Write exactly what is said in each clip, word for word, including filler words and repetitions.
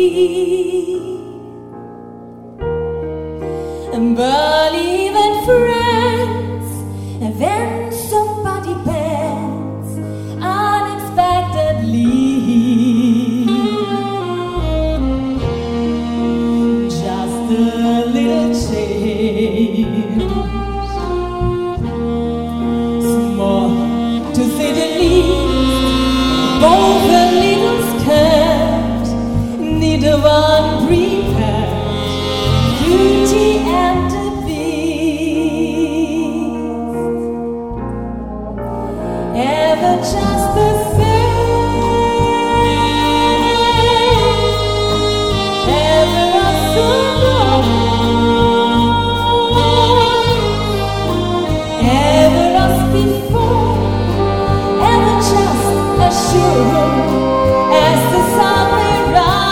But even friends, when somebody bends unexpectedly, just a little change, small to say the least, both a little scared, neither one prepared. Beauty and the Beast, ever just the same, ever us alone, ever us before, ever just as sure as the sun may rise.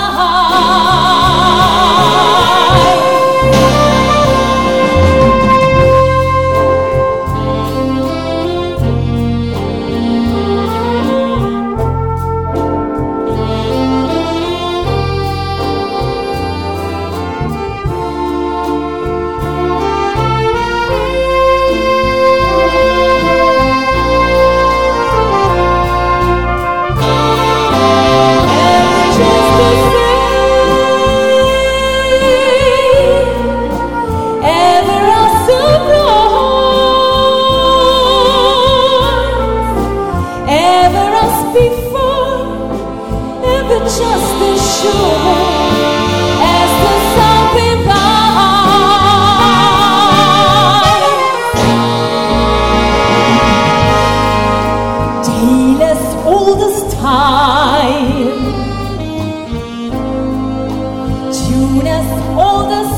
Just as sure as the sun will rise. Tale as old as time, tune as old as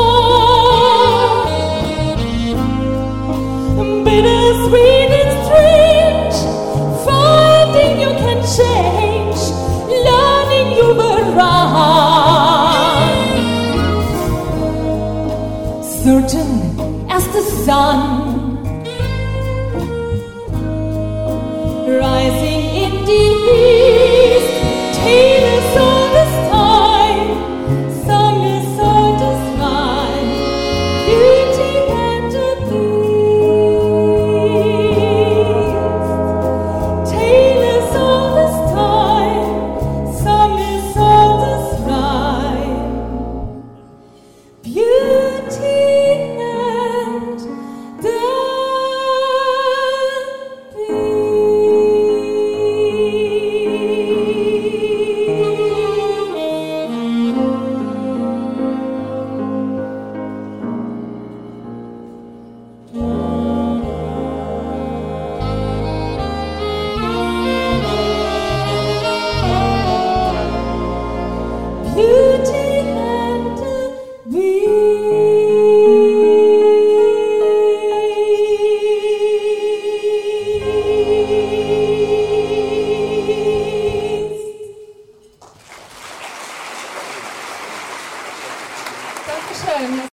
song, bittersweet and strange, finding you can change, learning you were right, certain as the sun, rising in the east, tale is all this time, song is all this time, beauty and the Beast, tale is all this time, song is all this rhyme, beauty and the Dankeschön.